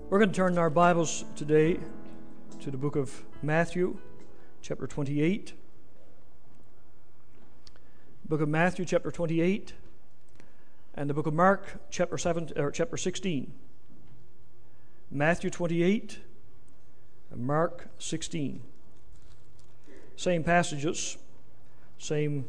We're going to turn our Bibles today to the book of Matthew, chapter 28. Book of Matthew, chapter 28, and the book of Mark, chapter 16. Matthew 28 and Mark 16. Same passages, same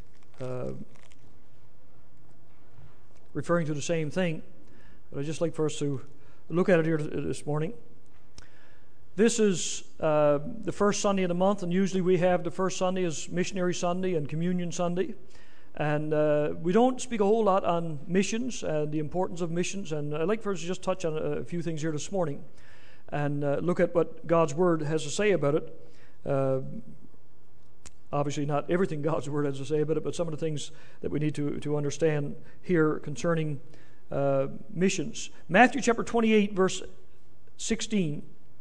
referring to the same thing, but I'd just like for us to look at it here this morning. This is the first Sunday of the month, and usually we have the first Sunday as Missionary Sunday and Communion Sunday. And we don't speak a whole lot on missions and the importance of missions, and I'd like for us to just touch on a few things here this morning and look at what God's Word has to say about it. Obviously not everything God's Word has to say about it, but some of the things that we need to understand here concerning missions. Matthew chapter 28, verse 16.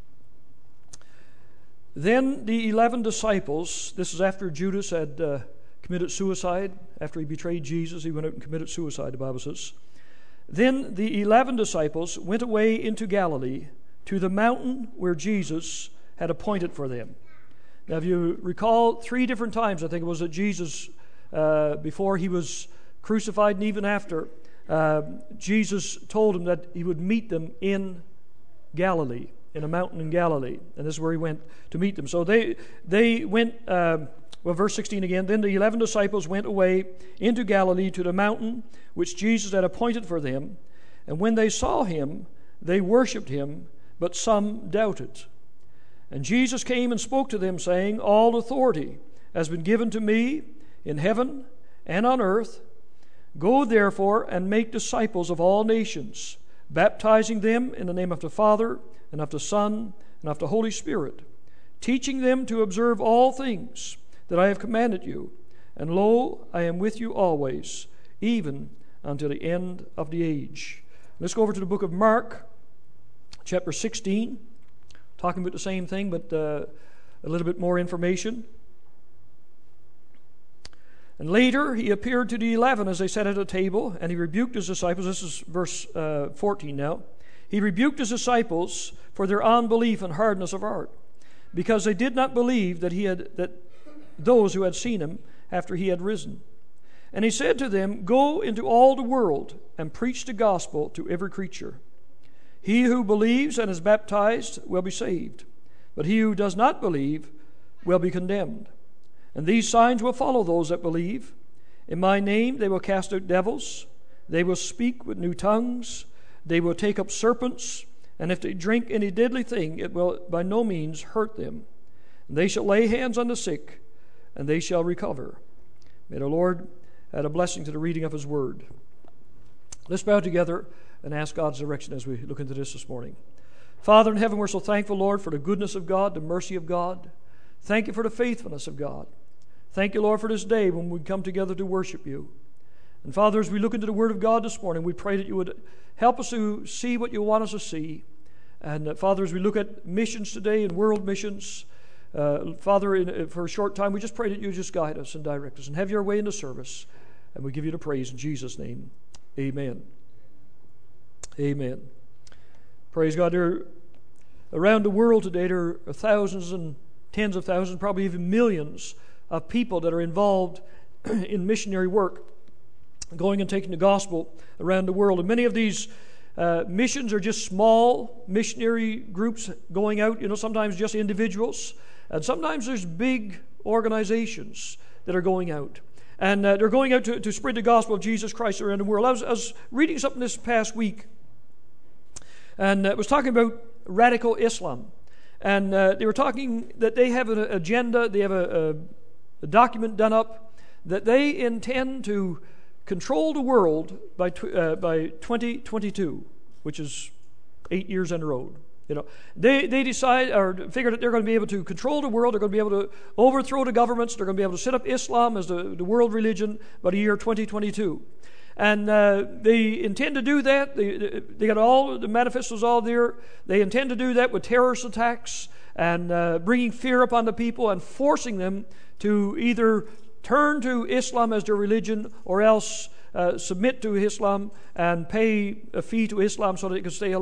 Then the 11 disciples, this is after Judas had committed suicide. After he betrayed Jesus, he went out and committed suicide, the Bible says. Then the 11 disciples went away into Galilee to the mountain where Jesus had appointed for them. Now, if you recall, 3 different times, I think it was that Jesus, before he was crucified and even after, Jesus told them that he would meet them in Galilee, in a mountain in Galilee, and this is where he went to meet them. So they went, verse 16 again, then the 11 disciples went away into Galilee to the mountain which Jesus had appointed for them, and when they saw him, they worshipped him, but some doubted. And Jesus came and spoke to them, saying, all authority has been given to me in heaven and on earth. Go therefore and make disciples of all nations, baptizing them in the name of the Father and of the Son and of the Holy Spirit, teaching them to observe all things that I have commanded you. And lo, I am with you always, even until the end of the age. Let's go over to the book of Mark, chapter 16, talking about the same thing, but a little bit more information. And later he appeared to the 11 as they sat at a table, and he rebuked his disciples. This is verse 14 now. He rebuked his disciples for their unbelief and hardness of heart, because they did not believe that those who had seen him after he had risen. And he said to them, go into all the world and preach the gospel to every creature. He who believes and is baptized will be saved, but he who does not believe will be condemned. And these signs will follow those that believe. In my name they will cast out devils. They will speak with new tongues. They will take up serpents. And if they drink any deadly thing, it will by no means hurt them. And they shall lay hands on the sick, and they shall recover. May the Lord add a blessing to the reading of his word. Let's bow together and ask God's direction as we look into this morning. Father in heaven, we're so thankful, Lord, for the goodness of God, the mercy of God. Thank you for the faithfulness of God. Thank you, Lord, for this day when we come together to worship you. And Father, as we look into the Word of God this morning, we pray that you would help us to see what you want us to see. And Father, as we look at missions today and world missions, Father, for a short time, we just pray that you just guide us and direct us and have your way in the service. And we give you the praise in Jesus' name. Amen. Amen. Praise God. Around the world today, there are thousands and tens of thousands, probably even millions of people that are involved in missionary work, going and taking the gospel around the world. And many of these missions are just small missionary groups going out, sometimes just individuals. And sometimes there's big organizations that are going out. And they're going out to spread the gospel of Jesus Christ around the world. I was reading something this past week, and it was talking about radical Islam. And they were talking that they have an agenda, they have a document done up that they intend to control the world by 2022, which is 8 years on the road. They decide or figure that they're going to be able to control the world. They're going to be able to overthrow the governments. They're going to be able to set up Islam as the world religion by the year 2022. And they intend to do that. They got all the manifestos all there. They intend to do that with terrorist attacks and bringing fear upon the people and forcing them to either turn to Islam as their religion or else submit to Islam and pay a fee to Islam so that they can stay alive.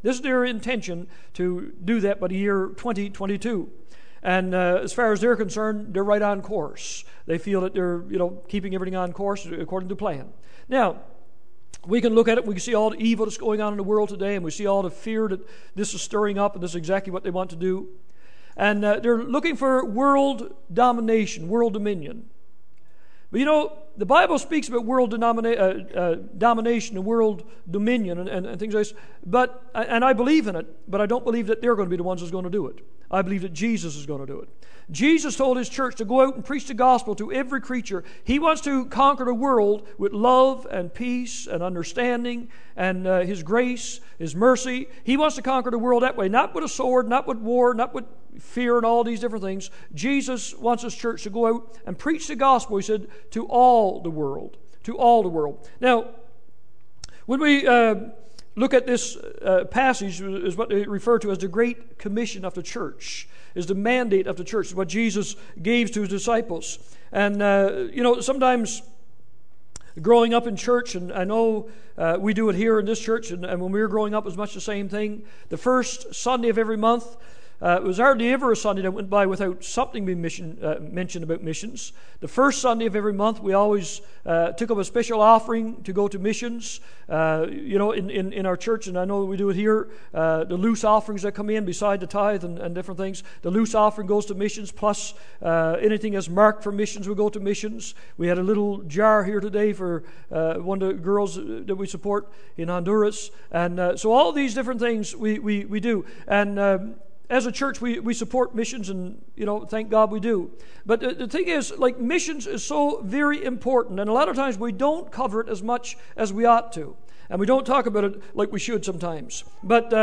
This is their intention to do that by the year 2022. And as far as they're concerned, they're right on course. They feel that they're, keeping everything on course according to plan. Now, we can look at it, we can see all the evil that's going on in the world today, and we see all the fear that this is stirring up, and this is exactly what they want to do. And they're looking for world domination, world dominion. But the Bible speaks about world domination and world dominion and things like this. And I believe in it, but I don't believe that they're going to be the ones that's going to do it. I believe that Jesus is going to do it. Jesus told his church to go out and preach the gospel to every creature. He wants to conquer the world with love and peace and understanding and his grace, his mercy. He wants to conquer the world that way, not with a sword, not with war, not with fear and all these different things. Jesus wants his church to go out and preach the gospel, he said, to all the world. To all the world. Now, when we look at this passage, is what they refer to as the Great Commission of the church, is the mandate of the church, is what Jesus gave to his disciples. And, sometimes growing up in church, and I know we do it here in this church, and when we were growing up, it was much the same thing. The first Sunday of every month, it was hardly ever a Sunday that went by without something being mentioned about missions. The first Sunday of every month, we always took up a special offering to go to missions, in our church, and I know we do it here. The loose offerings that come in beside the tithe and different things, the loose offering goes to missions, plus anything that's marked for missions will go to missions. We had a little jar here today for one of the girls that we support in Honduras, and so all these different things we do. And as a church, we support missions, and, thank God we do. But the thing is, missions is so very important, and a lot of times we don't cover it as much as we ought to. And we don't talk about it like we should sometimes. But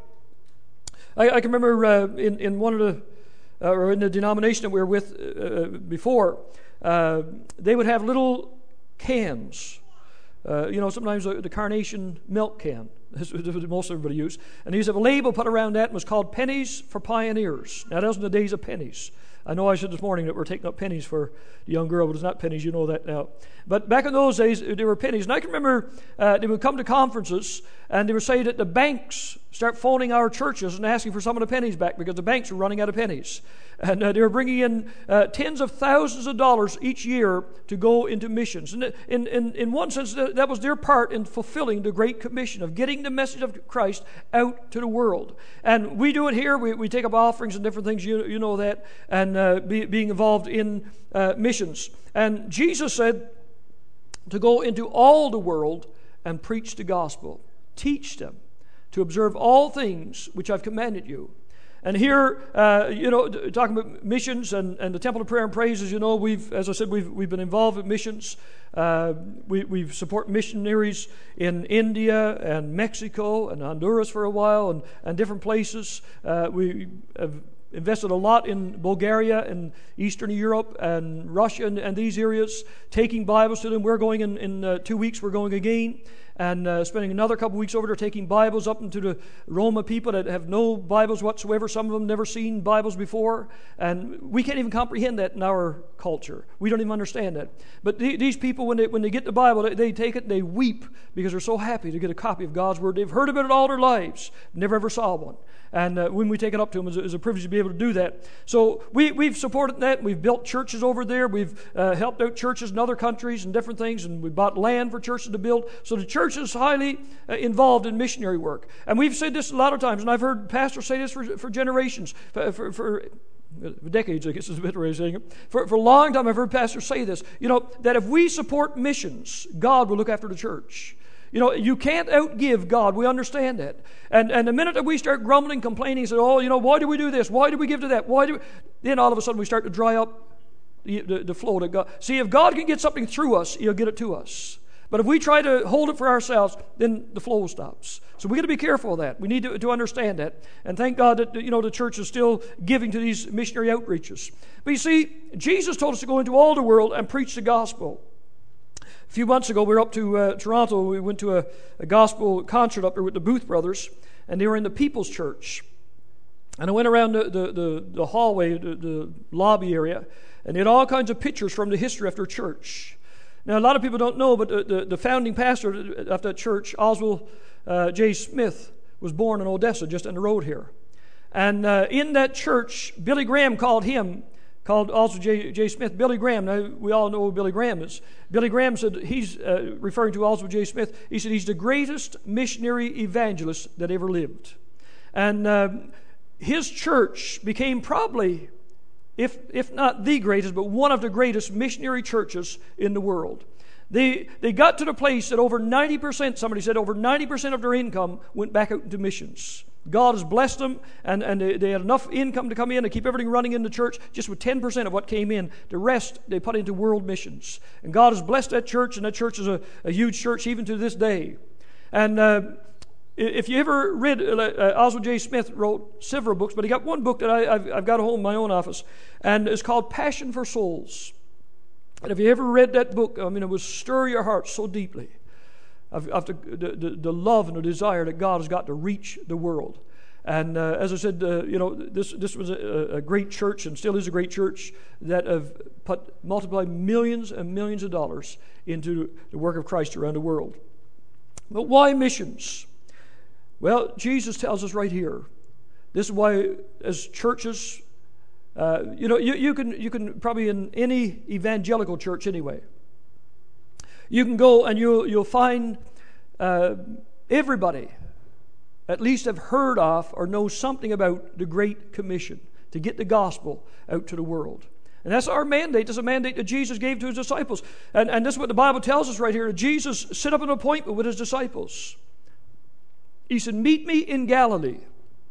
I can remember in one of the, or in the denomination that we were with before, they would have little cans. Sometimes the carnation milk can. That's what most everybody used. And he used to have a label put around that, and it was called Pennies for Pioneers. Now, that was in the days of pennies. I know I said this morning that we're taking up pennies for the young girl, but it's not pennies, you know that now. But back in those days, there were pennies. And I can remember they would come to conferences, and they would say that the banks start phoning our churches and asking for some of the pennies back because the banks were running out of pennies. And they were bringing in tens of thousands of dollars each year to go into missions. And in one sense, that was their part in fulfilling the Great Commission of getting the message of Christ out to the world. And we do it here. We take up offerings and different things, you know that, and being involved in missions. And Jesus said to go into all the world and preach the gospel. Teach them to observe all things which I've commanded you. And here, talking about missions and the Temple of Prayer and Praise, as I said, we've been involved with missions. We've supported missionaries in India and Mexico and Honduras for a while and different places. We have invested a lot in Bulgaria and Eastern Europe and Russia and these areas, taking Bibles to them. We're going in 2 weeks, we're going again. And spending another couple weeks over there taking Bibles up into the Roma people that have no Bibles whatsoever. Some of them never seen Bibles before. And we can't even comprehend that in our culture. We don't even understand that. But these people, when they get the Bible, they take it and they weep because they're so happy to get a copy of God's Word. They've heard about it all their lives, never ever saw one. And when we take it up to them, it's a privilege to be able to do that. So we've supported that. We've built churches over there. We've helped out churches in other countries and different things. And we bought land for churches to build. So the church is highly involved in missionary work. And we've said this a lot of times, and I've heard pastors say this for generations, for decades, I guess is a better way of saying it. For a long time, I've heard pastors say this, that if we support missions, God will look after the church. You can't outgive God. We understand that. And the minute that we start grumbling, complaining, say, why do we do this? Why do we give to that? Then all of a sudden we start to dry up the flow to God. See, if God can get something through us, He'll get it to us. But if we try to hold it for ourselves, then the flow stops. So we got to be careful of that. We need to understand that. And thank God that the church is still giving to these missionary outreaches. But you see, Jesus told us to go into all the world and preach the gospel. A few months ago, we were up to Toronto. We went to a gospel concert up there with the Booth brothers, and they were in the People's Church. And I went around the hallway, the lobby area, and they had all kinds of pictures from the history of their church. Now, a lot of people don't know, but the founding pastor of that church, Oswald J. Smith, was born in Odessa, just on the road here. And in that church, Billy Graham called also J. Smith, Billy Graham. Now, we all know who Billy Graham is. Billy Graham said, he's referring to also J. Smith, he said he's the greatest missionary evangelist that ever lived. And his church became probably, if not the greatest, but one of the greatest missionary churches in the world. They got to the place that over 90%, somebody said over 90% of their income went back out into missions. God has blessed them, and they had enough income to come in to keep everything running in the church, just with 10% of what came in. The rest they put into world missions. And God has blessed that church, and that church is a huge church even to this day. And if you ever read, Oswald J. Smith wrote several books, but he got one book that I've got at home in my own office, and it's called Passion for Souls. And if you ever read that book, I mean, it would stir your heart so deeply of the love and the desire that God has got to reach the world. And as I said, this was a great church, and still is a great church, that have multiplied millions and millions of dollars into the work of Christ around the world. But why missions? Well, Jesus tells us right here. This is why, as churches, you can probably in any evangelical church anyway, you can go and you'll find everybody at least have heard of or know something about the Great Commission to get the gospel out to the world. And that's our mandate. That's a mandate that Jesus gave to his disciples. And this is what the Bible tells us right here. That Jesus set up an appointment with his disciples. He said, meet me in Galilee.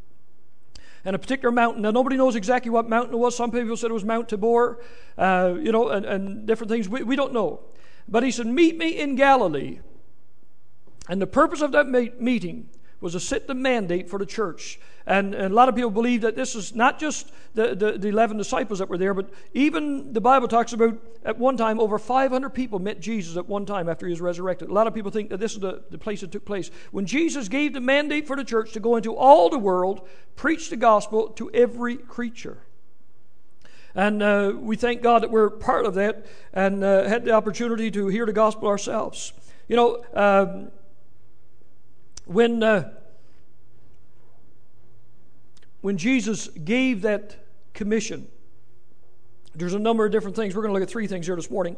And a particular mountain. Now, nobody knows exactly what mountain it was. Some people said it was Mount Tabor, and different things. We don't know. But he said, meet me in Galilee. And the purpose of that meeting was to set the mandate for the church. And a lot of people believe that this is not just the 11 disciples that were there, but even the Bible talks about at one time over 500 people met Jesus at one time after he was resurrected. A lot of people think that this is the place it took place. When Jesus gave the mandate for the church to go into all the world, preach the gospel to every creature. And we thank God that we're part of that and had the opportunity to hear the gospel ourselves. When Jesus gave that commission, there's a number of different things. We're going to look at three things here this morning.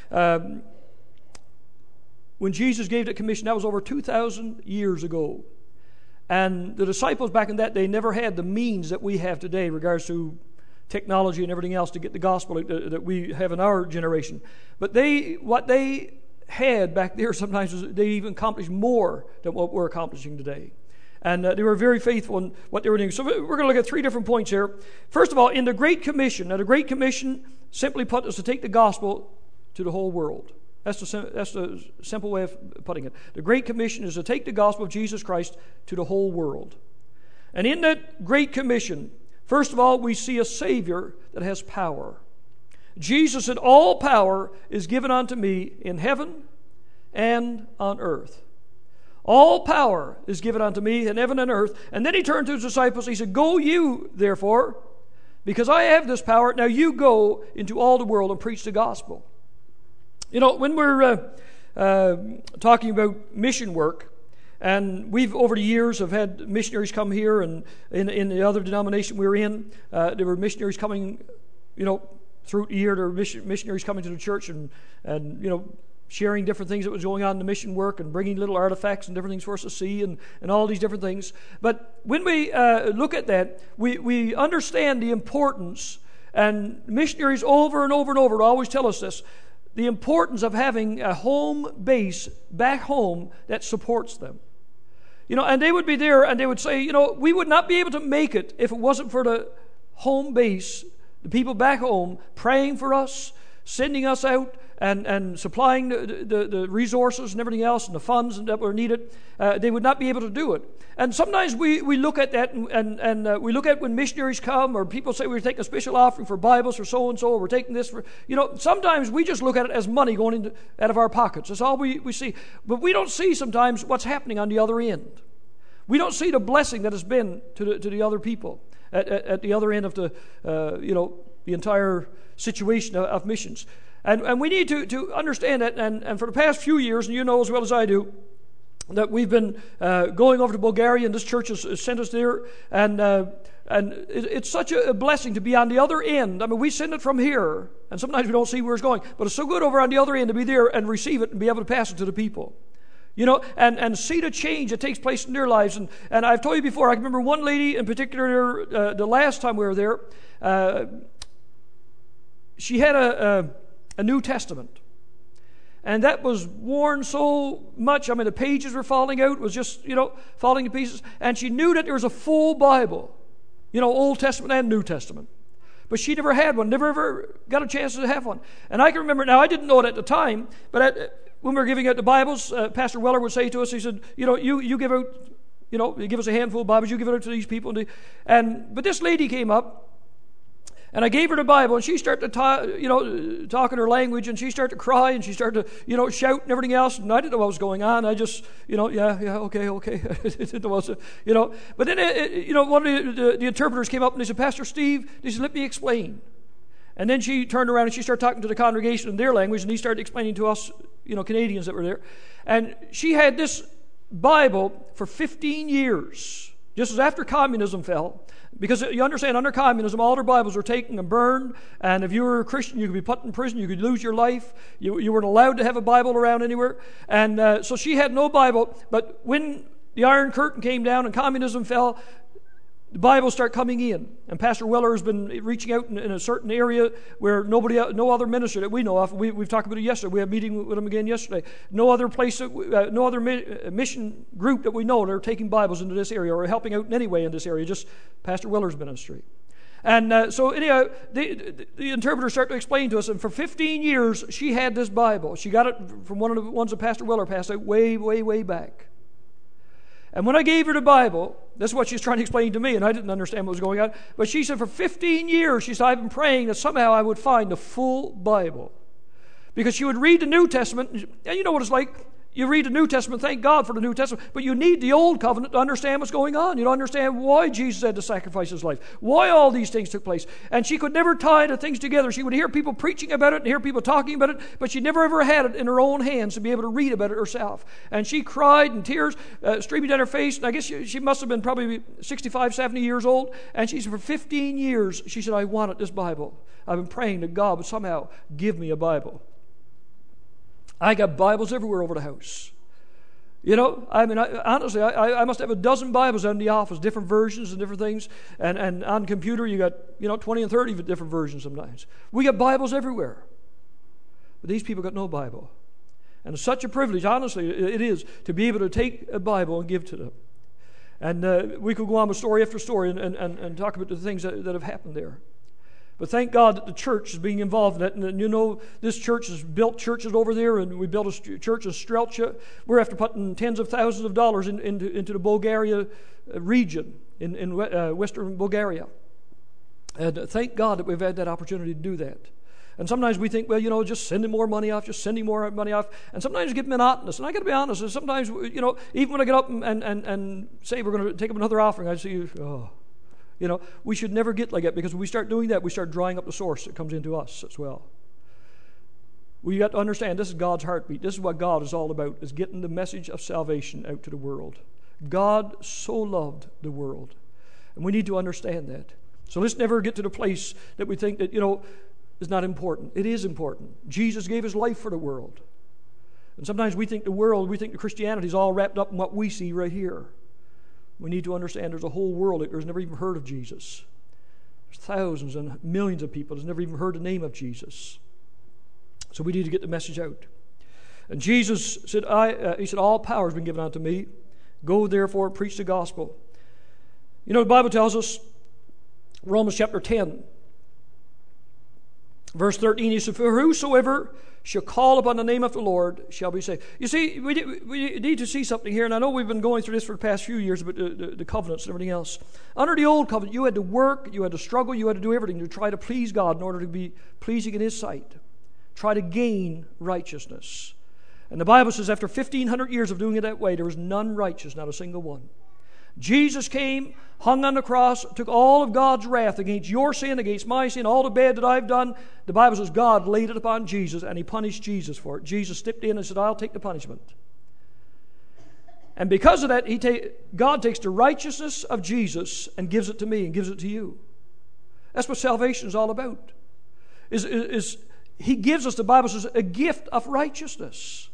When Jesus gave that commission, that was over 2,000 years ago. And the disciples back in that day never had the means that we have today in regards to technology and everything else to get the gospel that we have in our generation. But what they had back there sometimes was they even accomplished more than what we're accomplishing today. And they were very faithful in what they were doing. So we're going to look at three different points here. First of all, in the Great Commission. Now, the Great Commission, simply put, is to take the gospel to the whole world. That's the simple way of putting it. The Great Commission is to take the gospel of Jesus Christ to the whole world. And in that Great Commission, first of all, we see a Savior that has power. Jesus said, all power is given unto me in heaven and on earth. All power is given unto me in heaven and earth. And then he turned to his disciples. He said, go you, therefore, because I have this power. Now you go into all the world and preach the gospel. You know, when we're talking about mission work, and we've over the years have had missionaries come here, and in the other denomination we were in, there were missionaries coming, through the year. There were missionaries coming to the church and sharing different things that was going on in the mission work and bringing little artifacts and different things for us to see and all these different things. But when we look at that, we understand the importance, and missionaries over and over and over always tell us this, the importance of having a home base back home that supports them. And they would be there and they would say, we would not be able to make it if it wasn't for the home base, the people back home praying for us, sending us out, and supplying the resources and everything else and the funds that were needed. They would not be able to do it. And sometimes we look at that and we look at when missionaries come, or people say we're taking a special offering for Bibles or so-and-so, or we're taking this for, sometimes we just look at it as money going out of our pockets. That's all we see. But we don't see sometimes what's happening on the other end. We don't see the blessing that has been to the other people at the other end of the entire situation of missions. And we need to understand that, and for the past few years, and you know as well as I do, that we've been going over to Bulgaria, and this church has sent us there, and it's such a blessing to be on the other end. I mean, we send it from here, and sometimes we don't see where it's going, but it's so good over on the other end to be there and receive it and be able to pass it to the people. You know, and see the change that takes place in their lives. And I've told you before, I can remember one lady in particular, the last time we were there, she had a New Testament. And that was worn so much, I mean, the pages were falling out, it was just, falling to pieces. And she knew that there was a full Bible, Old Testament and New Testament. But she never had one, never ever got a chance to have one. And I can remember, now I didn't know it at the time, but when we were giving out the Bibles, Pastor Weller would say to us, he said, you give out, you give us a handful of Bibles, you give it out to these people. But this lady came up, and I gave her the Bible, and she started to talk in her language, and she started to cry, and she started to, shout and everything else, and I didn't know what was going on. I just, okay. Didn't know what was, But then, one of the interpreters came up, and they said, Pastor Steve, they said, let me explain. And then she turned around, and she started talking to the congregation in their language, and he started explaining to us, Canadians that were there. And she had this Bible for 15 years, just as after communism fell. Because you understand, under communism, all their Bibles were taken and burned, and if you were a Christian, you could be put in prison, you could lose your life, you weren't allowed to have a Bible around anywhere. And so she had no Bible, but when the Iron Curtain came down and communism fell, the Bibles start coming in. And Pastor Weller has been reaching out in a certain area where no other minister that we know of, we've talked about it yesterday, we had a meeting with him again yesterday, no other place, no other mission group that we know that are taking Bibles into this area or helping out in any way in this area, just Pastor Weller's ministry. And so anyhow, the interpreter started to explain to us, and for 15 years she had this Bible. She got it from one of the ones that Pastor Weller passed out way, way, way back. And when I gave her the Bible, this is what she's trying to explain to me, and I didn't understand what was going on. But she said, for 15 years, she said, I've been praying that somehow I would find the full Bible. Because she would read the New Testament, and you know what it's like. You read the New Testament, thank God for the New Testament, but you need the Old Covenant to understand what's going on. You don't understand why Jesus had to sacrifice his life, why all these things took place. And she could never tie the things together. She would hear people preaching about it and hear people talking about it, but she never ever had it in her own hands to be able to read about it herself. And she cried, and tears streaming down her face, and I guess she must have been probably 65, 70 years old. And she said, for 15 years, she said, I wanted this Bible. I've been praying that God would somehow give me a Bible. I got Bibles everywhere over the house. Honestly, I must have a dozen Bibles out in the office, different versions and different things. And on computer, you got, 20 and 30 different versions sometimes. We got Bibles everywhere. But these people got no Bible. And it's such a privilege, honestly, it is, to be able to take a Bible and give to them. And we could go on with story after story and talk about the things that have happened there. But thank God that the church is being involved in that. And this church has built churches over there, and we built a church in Strelcha. We're after putting tens of thousands of dollars into the Bulgaria region, in western Bulgaria. And thank God that we've had that opportunity to do that. And sometimes we think, well, just sending more money off, just sending more money off. And sometimes it gets monotonous. And I got to be honest, sometimes, even when I get up and say we're going to take up another offering, I see, we should never get like that, because when we start doing that, we start drying up the source that comes into us as well. We got to understand this is God's heartbeat. This is what God is all about, is getting the message of salvation out to the world. God so loved the world. And we need to understand that. So let's never get to the place that we think that, is not important. It is important. Jesus gave his life for the world. And sometimes we think the Christianity is all wrapped up in what we see right here. We need to understand there's a whole world that has never even heard of Jesus. There's thousands and millions of people that's never even heard the name of Jesus. So we need to get the message out. And Jesus said, he said, all power has been given unto me. Go therefore, preach the gospel. The Bible tells us, Romans chapter 10, verse 13, he said, for whosoever shall call upon the name of the Lord shall be saved. You see, we need to see something here, and I know we've been going through this for the past few years about the covenants and everything else. Under the old covenant, you had to work, you had to struggle, you had to do everything to try to please God in order to be pleasing in his sight. Try to gain righteousness. And the Bible says after 1,500 years of doing it that way, there was none righteous, not a single one. Jesus came, hung on the cross, took all of God's wrath against your sin, against my sin, all the bad that I've done. The Bible says God laid it upon Jesus, and he punished Jesus for it. Jesus stepped in and said, I'll take the punishment. And because of that, God takes the righteousness of Jesus and gives it to me and gives it to you. That's what salvation is all about. Is He gives us, the Bible says, a gift of righteousness.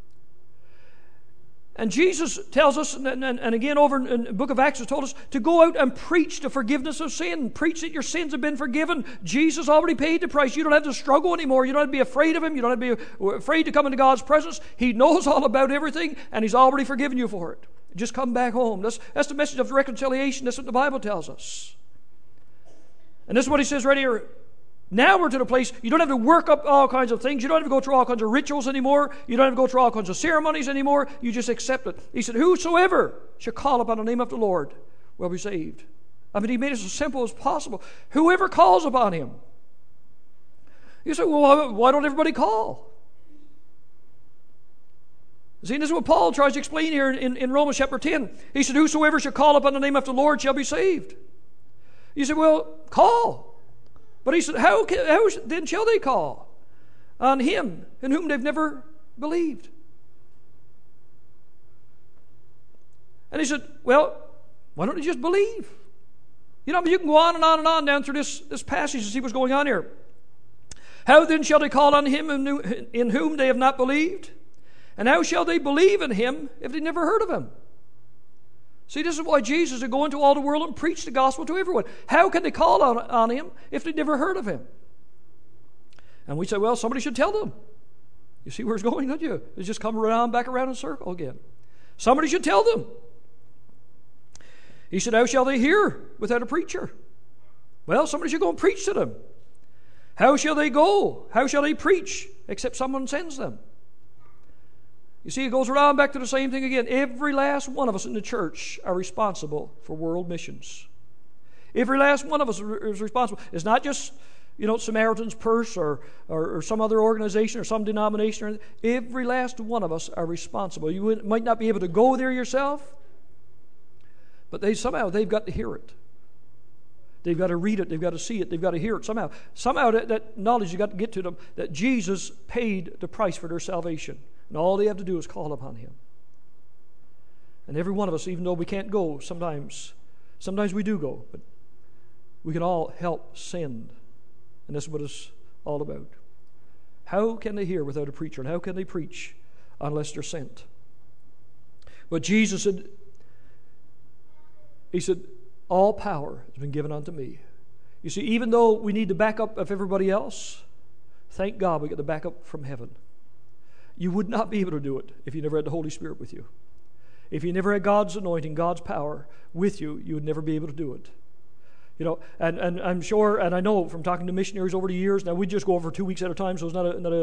And Jesus tells us, and again over in the book of Acts, has told us to go out and preach the forgiveness of sin. Preach that your sins have been forgiven. Jesus already paid the price. You don't have to struggle anymore. You don't have to be afraid of Him. You don't have to be afraid to come into God's presence. He knows all about everything, and He's already forgiven you for it. Just come back home. That's the message of reconciliation. That's what the Bible tells us. And this is what He says right here. Now we're to the place, you don't have to work up all kinds of things. You don't have to go through all kinds of rituals anymore. You don't have to go through all kinds of ceremonies anymore. You just accept it. He said, whosoever shall call upon the name of the Lord will be saved. I mean, He made it as simple as possible. Whoever calls upon Him. You say, well, why don't everybody call? See, this is what Paul tries to explain here in Romans chapter 10. He said, whosoever shall call upon the name of the Lord shall be saved. You say, well, call. But he said, how then shall they call on Him in whom they've never believed? And he said, well, why don't you just believe? You know, you can go on and on and on down through this passage to see what's going on here. How then shall they call on Him in whom they have not believed? And how shall they believe in Him if they never heard of Him? See, this is why Jesus would go into all the world and preach the gospel to everyone. How can they call on Him if they never heard of Him? And we say, well, somebody should tell them. You see where it's going, don't you? It's just come back around in a circle again. Somebody should tell them. He said, how shall they hear without a preacher? Well, somebody should go and preach to them. How shall they go? How shall they preach except someone sends them? You see, it goes around back to the same thing again. Every last one of us in the church are responsible for world missions. Every last one of us is responsible. It's not just, Samaritan's Purse or some other organization or some denomination. Or anything. Every last one of us are responsible. You might not be able to go there yourself, but they've got to hear it. They've got to read it. They've got to see it. They've got to hear it somehow. Somehow that knowledge has got to get to them that Jesus paid the price for their salvation. And all they have to do is call upon Him. And every one of us, even though we can't go, sometimes we do go, but we can all help send. And that's what it's all about. How can they hear without a preacher? And how can they preach unless they're sent? But Jesus said, He said, all power has been given unto me. You see, even though we need the backup of everybody else, thank God we get the backup from heaven. You would not be able to do it if you never had the Holy Spirit with you. If you never had God's anointing, God's power with you, you would never be able to do it. And I'm sure, and I know from talking to missionaries over the years, now we just go over 2 weeks at a time, so it's not a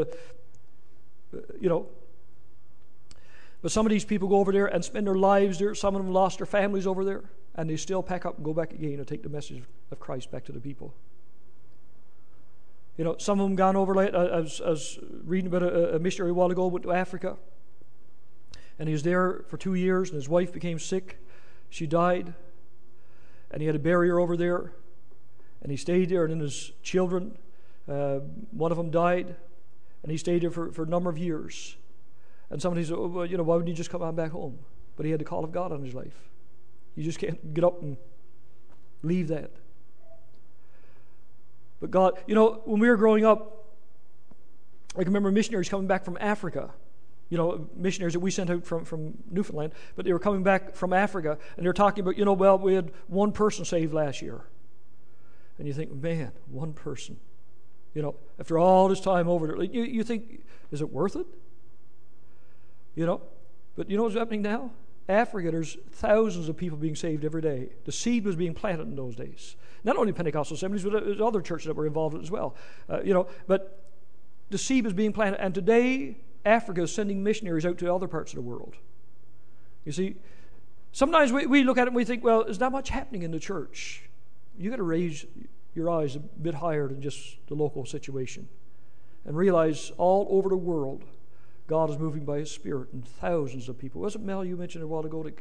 but some of these people go over there and spend their lives there. Some of them lost their families over there, and they still pack up and go back again and take the message of Christ back to the people. Some of them gone over, like, I was reading about a missionary a while ago, went to Africa. And he was there for 2 years, and his wife became sick. She died. And he had to bury her over there. And he stayed there, and then his children, one of them died. And he stayed there for a number of years. And somebody said, why wouldn't you just come on back home? But he had the call of God on his life. You just can't get up and leave that. But God, when we were growing up, I can remember missionaries coming back from Africa. Missionaries that we sent out from Newfoundland, but they were coming back from Africa, and they were talking about, we had one person saved last year. And you think, man, one person. After all this time over there, you think, is it worth it? But what's happening now? Africa, there's thousands of people being saved every day. The seed was being planted in those days. Not only Pentecostal assemblies, but there's other churches that were involved in it as well. But the seed was being planted. And today, Africa is sending missionaries out to other parts of the world. You see, sometimes we look at it and we think, well, there's not much happening in the church. You've got to raise your eyes a bit higher than just the local situation and realize all over the world, God is moving by His Spirit, and thousands of people. Wasn't Mel you mentioned a while ago that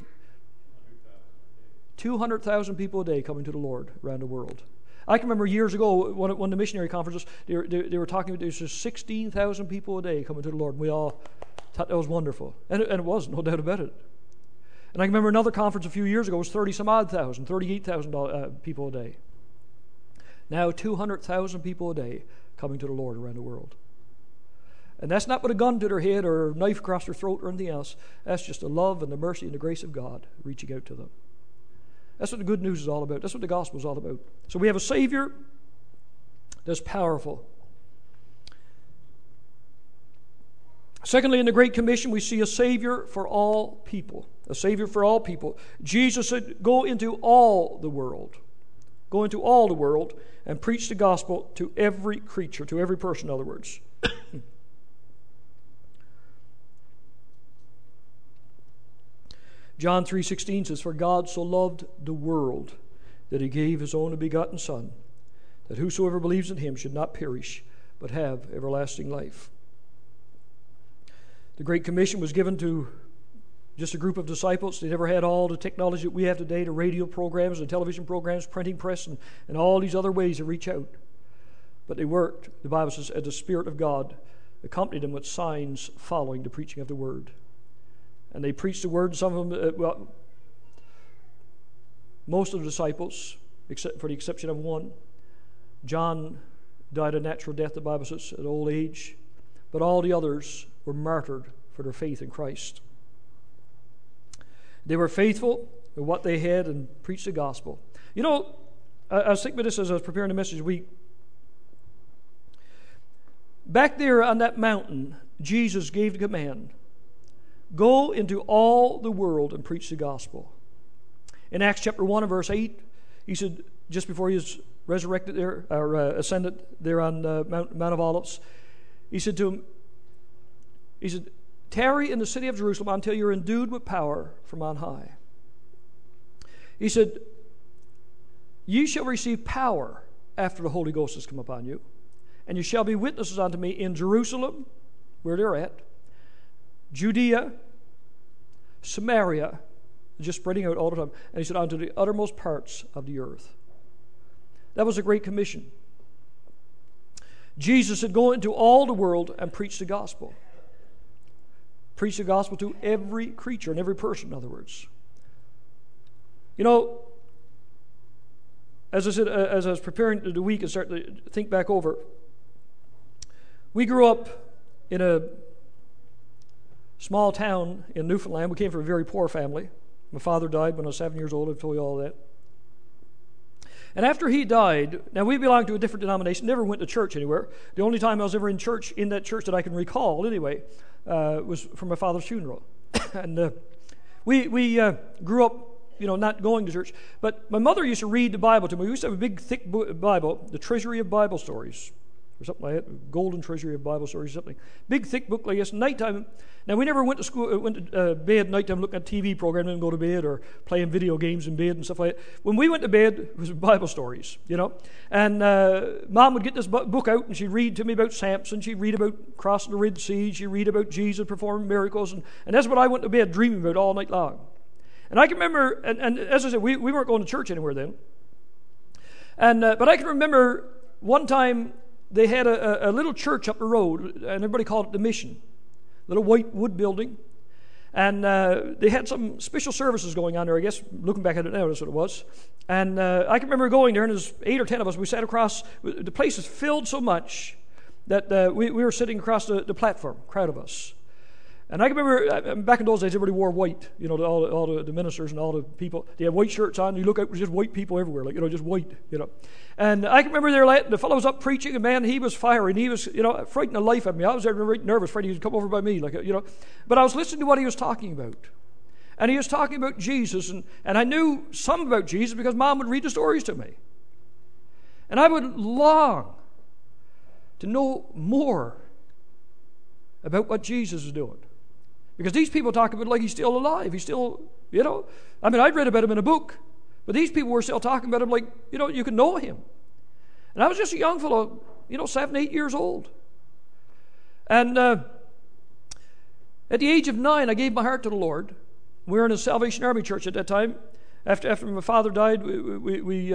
200,000 people a day coming to the Lord around the world. I can remember years ago, one of the missionary conferences, they were talking about there's just 16,000 people a day coming to the Lord. And we all thought that was wonderful. And it was, no doubt about it. And I can remember another conference a few years ago was 30-some-odd thousand, 38,000 people a day. Now 200,000 people a day coming to the Lord around the world. And that's not with a gun to their head or a knife across their throat or anything else. That's just the love and the mercy and the grace of God reaching out to them. That's what the good news is all about. That's what the gospel is all about. So we have a Savior that's powerful. Secondly, in the Great Commission, we see a Savior for all people. A Savior for all people. Jesus said, go into all the world. Go into all the world and preach the gospel to every creature, to every person, in other words. John 3:16 says, for God so loved the world that he gave his only begotten Son, that whosoever believes in him should not perish, but have everlasting life. The Great Commission was given to just a group of disciples. They never had all the technology that we have today, the radio programs, the television programs, printing press, and all these other ways to reach out. But they worked, the Bible says, as the Spirit of God accompanied them with signs following the preaching of the Word. And they preached the Word. Some of them, most of the disciples, except for the exception of one, John died a natural death, the Bible says, at old age. But all the others were martyred for their faith in Christ. They were faithful in what they had and preached the gospel. You know, I was thinking about this as I was preparing the message week. Back there on that mountain, Jesus gave the command, go into all the world and preach the gospel. In Acts chapter 1 and verse 8, he said, just before he was resurrected there, or ascended there on Mount of Olives, he said to him, tarry in the city of Jerusalem until you're endued with power from on high. He said, ye shall receive power after the Holy Ghost has come upon you, and you shall be witnesses unto me in Jerusalem, where they're at, Judea, Samaria, just spreading out all the time. And he said, unto the uttermost parts of the earth. That was a great commission. Jesus said, go into all the world and preach the gospel. Preach the gospel to every creature and every person, in other words. You know, as I said, as I was preparing the week and starting to think back over, we grew up in a small town in Newfoundland. We came from a very poor family. My father died when I was 7 years old. I've told you all that. And after he died, now we belonged to a different denomination, never went to church anywhere. The only time I was ever in church, in that church that I can recall anyway, was for my father's funeral. And we grew up, not going to church. But my mother used to read the Bible to me. We used to have a big, thick Bible, the Treasury of Bible Stories, or something like that, Golden Treasury of Bible Stories, something. Big, thick book like this. Nighttime. Now, we never went to school, went to bed nighttime looking at TV programs and go to bed, or playing video games in bed and stuff like that. When we went to bed, it was Bible stories, And Mom would get this book out, and she'd read to me about Samson. She'd read about crossing the Red Sea. She'd read about Jesus performing miracles. And that's what I went to bed dreaming about all night long. And I can remember, and as I said, we weren't going to church anywhere then. But I can remember one time they had a little church up the road, and everybody called it the Mission. Little white wood building. And they had some special services going on there, I guess. Looking back at it now, that's what it was. And I can remember going there, and there's 8 or 10 of us. We sat across. The place was filled so much that we were sitting across the platform, crowd of us. And I can remember, back in those days, everybody wore white. All the ministers and all the people, they had white shirts on. You look out, there's just white people everywhere, just white, And I can remember the fellow was up preaching, and man, he was fiery, and he was, frightening the life out of me. I was very nervous, afraid he would come over by me, But I was listening to what he was talking about. And he was talking about Jesus, and I knew some about Jesus because Mom would read the stories to me. And I would long to know more about what Jesus is doing. Because these people talk about it like he's still alive. He's still, I'd read about him in a book, but these people were still talking about him like, you can know him. And I was just a young fellow, 7, 8 years old. And at the age of 9, I gave my heart to the Lord. We were in a Salvation Army church at that time. After my father died, we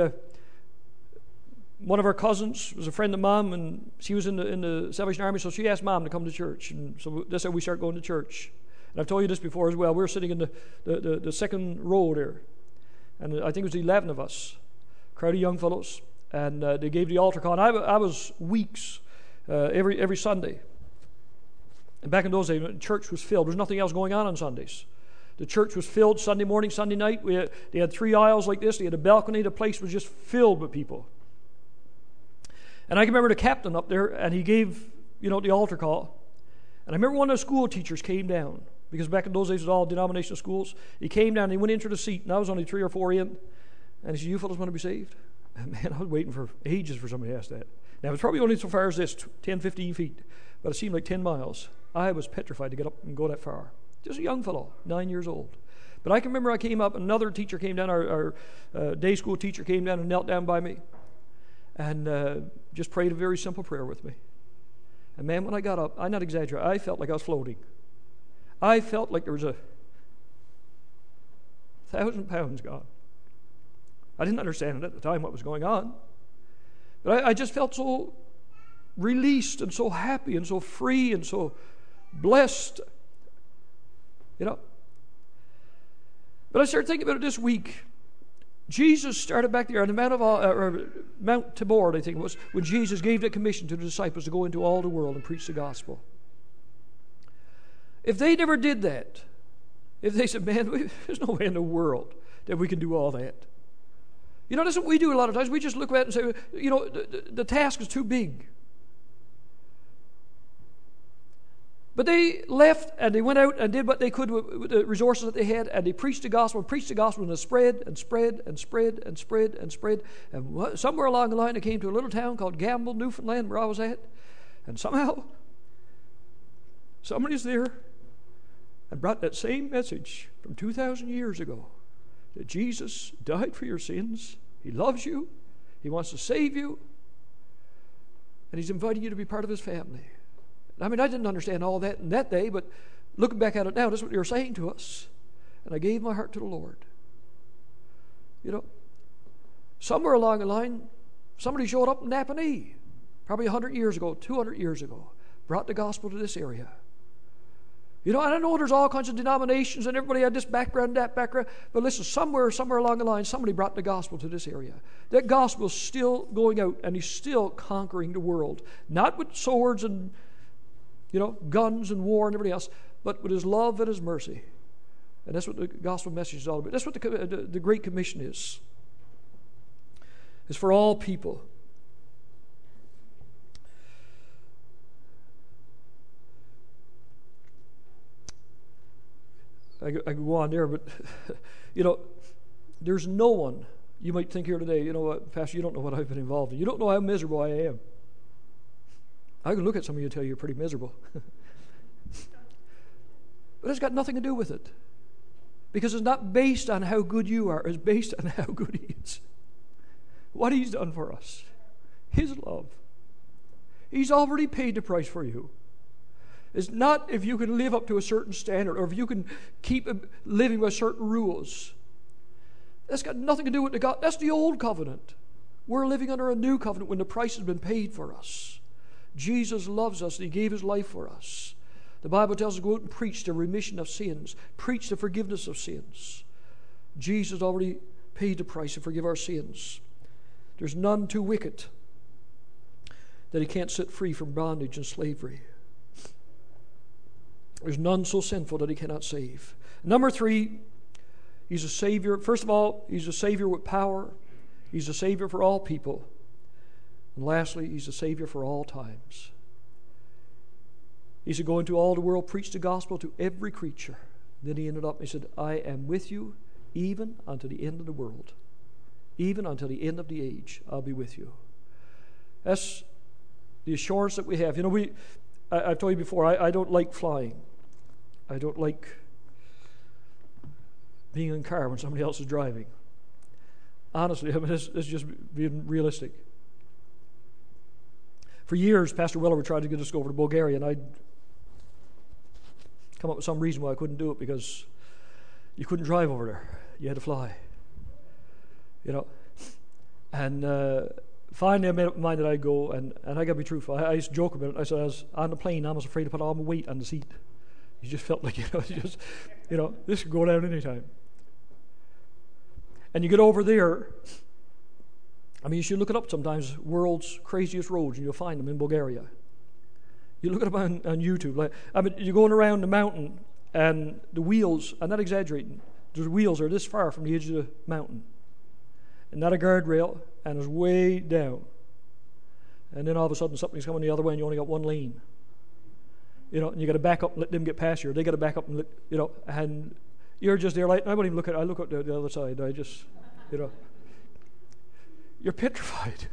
one of our cousins was a friend of Mom, and she was in the Salvation Army, so she asked Mom to come to church. And so that's how we started going to church. And I've told you this before as well. We were sitting in the second row there. And I think it was 11 of us, crowd of young fellows. And they gave the altar call. And I was weeks every Sunday. And back in those days, the church was filled. There was nothing else going on Sundays. The church was filled Sunday morning, Sunday night. They had 3 aisles like this. They had a balcony. The place was just filled with people. And I can remember the captain up there, and he gave, the altar call. And I remember one of the school teachers came down, because back in those days it was all denominational schools. He came down and he went into the seat, and I was only 3 or 4 in. And he said, "You fellows want to be saved?" And man, I was waiting for ages for somebody to ask that. Now, it was probably only so far as this, 10, 15 feet. But it seemed like 10 miles. I was petrified to get up and go that far. Just a young fellow, 9 years old. But I can remember I came up, another teacher came down, our day school teacher came down and knelt down by me. And just prayed a very simple prayer with me. And man, when I got up, I'm not exaggerating, I felt like I was floating. I felt like there was 1,000 pounds gone. I didn't understand it at the time what was going on. But I just felt so released and so happy and so free and so blessed. But I started thinking about it this week. Jesus started back there on the Mount Tabor, I think it was, when Jesus gave the commission to the disciples to go into all the world and preach the gospel. If they never did that, if they said, "Man, there's no way in the world that we can do all that." That's what we do a lot of times. We just look at it and say, the task is too big. But they left and they went out and did what they could with the resources that they had, and they preached the gospel, and it spread and spread and spread and spread and spread. And somewhere along the line, they came to a little town called Gamble, Newfoundland, where I was at. And somehow, somebody's there and brought that same message from 2,000 years ago, that Jesus died for your sins. He loves you. He wants to save you. And He's inviting you to be part of His family. I mean, I didn't understand all that in that day, but looking back at it now, that's what they were saying to us. And I gave my heart to the Lord. Somewhere along the line, somebody showed up in Napanee, probably 100 years ago, 200 years ago, brought the gospel to this area. And I know there's all kinds of denominations and everybody had this background, that background. But listen, somewhere along the line, somebody brought the gospel to this area. That gospel is still going out, and He's still conquering the world. Not with swords and, guns and war and everything else, but with His love and His mercy. And that's what the gospel message is all about. That's what the Great Commission is. It's for all people. I could go on there, but, there's no one. You might think here today, what, Pastor, you don't know what I've been involved in. You don't know how miserable I am. I can look at some of you and tell you you're pretty miserable. But it's got nothing to do with it. Because it's not based on how good you are. It's based on how good He is. What He's done for us. His love. He's already paid the price for you. It's not if you can live up to a certain standard or if you can keep living by certain rules. That's got nothing to do with the God. That's the old covenant. We're living under a new covenant when the price has been paid for us. Jesus loves us and He gave His life for us. The Bible tells us to go out and preach the remission of sins, preach the forgiveness of sins. Jesus already paid the price to forgive our sins. There's none too wicked that he can't set free from bondage and slavery. There's none so sinful that he cannot save. Number 3, he's a Savior. First of all, he's a Savior with power. He's a Savior for all people. And lastly, he's a Savior for all times. He said, go into all the world, preach the gospel to every creature. Then he ended up, he said, I am with you even unto the end of the world. Even until the end of the age, I'll be with you. That's the assurance that we have. You know, I've told you before, I don't like flying. I don't like being in a car when somebody else is driving. Honestly, I mean, this is just being realistic. For years, Pastor Welliver tried to get us to go over to Bulgaria, and I'd come up with some reason why I couldn't do it, because you couldn't drive over there. You had to fly. You know. And finally I made up my mind that I'd go, and I got to be truthful. I used to joke about it. I said I was on the plane, I was afraid to put all my weight on the seat. You just felt like, this could go down anytime. And you get over there, you should look it up sometimes, world's craziest roads, and you'll find them in Bulgaria. You look it up on YouTube. You're going around the mountain, and the wheels, I'm not exaggerating, the wheels are this far from the edge of the mountain. And not a guardrail, and it's way down. And then all of a sudden something's coming the other way, and you only got one lane. And you got to back up and let them get past you, or they got to back up and and you're just there like, I won't even look at it. I look at the other side. I just, you're petrified.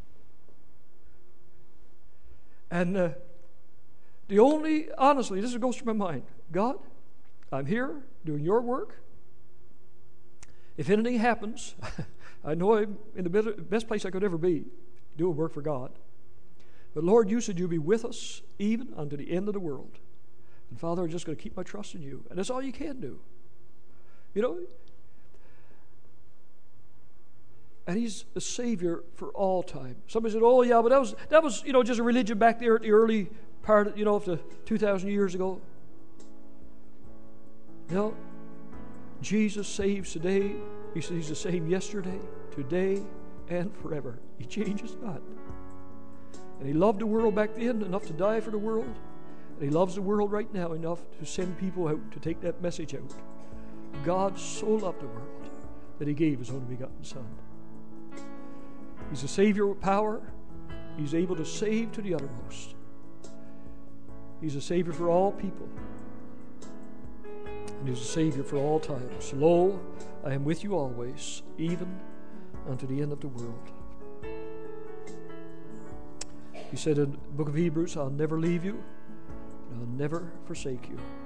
And honestly, this goes through my mind. God, I'm here doing your work. If anything happens, I know I'm in the best place I could ever be, doing work for God. But Lord, you said you'll be with us even unto the end of the world. And Father, I'm just going to keep my trust in you. And that's all you can do. And he's a Savior for all time. Somebody said, oh yeah, but that was just a religion back there at the early part of the 2,000 years ago. No. Jesus saves today. He says he's the same yesterday, today, and forever. He changes not. And he loved the world back then enough to die for the world. And he loves the world right now enough to send people out to take that message out. God so loved the world that he gave his only begotten Son. He's a Savior with power. He's able to save to the uttermost. He's a Savior for all people. And he's a Savior for all times. Lo, I am with you always, even unto the end of the world. He said in the book of Hebrews, I'll never leave you, and I'll never forsake you.